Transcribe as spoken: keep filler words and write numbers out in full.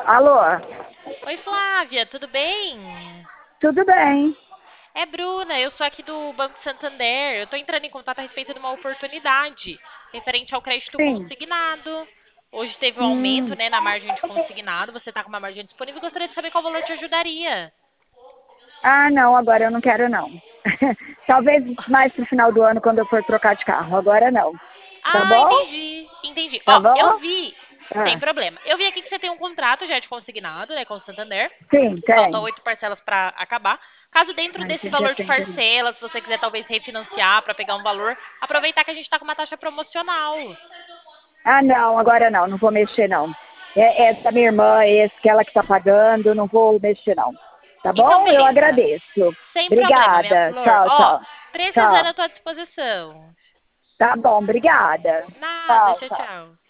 Alô, Oi, Flávia, tudo bem? tudo bem? É Bruna, eu sou aqui do Banco Santander. Eu tô entrando em contato a respeito de uma oportunidade referente ao crédito Sim. consignado. Hoje teve um aumento, Hum. né, na margem de consignado. Você tá com uma margem disponível. Gostaria de saber qual valor te ajudaria. Ah, não, agora eu não quero não. Talvez mais pro final do ano quando eu for trocar de carro. Agora não. Tá Ah, bom? entendi, entendi. Tá Ó, eu bom? vi, sem Ah, problema. Eu vi aqui que você tem um contrato já de consignado, né, com o Santander. sim, Faltam tem. oito parcelas para acabar. Caso dentro Ai, desse gente, já valor de tem também. parcelas, se você quiser talvez refinanciar para pegar um valor, aproveitar que a gente está com uma taxa promocional. Ah, não, agora não, não vou mexer não. É, é da minha irmã, esse que ela que tá pagando, não vou mexer não. Tá Então, bom? Eu beleza. agradeço. Sem problema, minha Obrigada. flor. Tchau, Ó, tchau. precisando Tchau. à tua disposição. Tá bom, obrigada. Nada, Tchau, tchau, tchau. tchau.